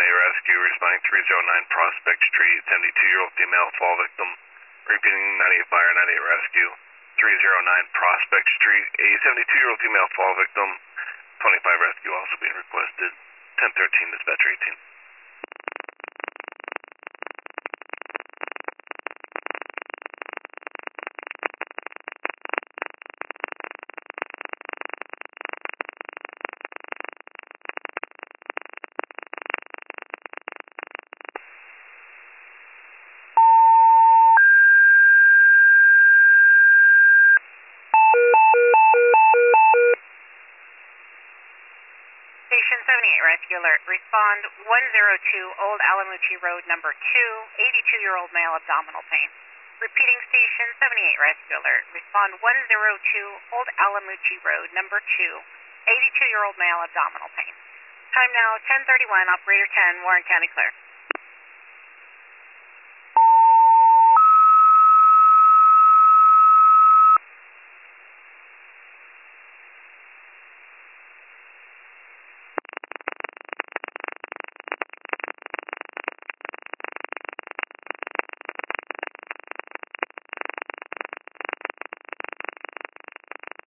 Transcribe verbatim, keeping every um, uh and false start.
eight Rescue, responding three oh nine Prospect Street, seventy-two-year-old female fall victim. Repeating ninety-eight Fire, ninety-eight Rescue, three oh nine Prospect Street, a seventy-two-year-old female fall victim. twenty-five Rescue also being requested. ten thirteen, dispatcher eighteen. Station seventy-eight Rescue Alert. Respond one oh two Old Alamucci Road, number two, eighty-two-year-old male abdominal pain. Repeating Station seventy-eight Rescue Alert. Respond one oh two Old Alamucci Road, number two, eighty-two-year-old male abdominal pain. Time now ten thirty-one, Operator ten, Warren County clear.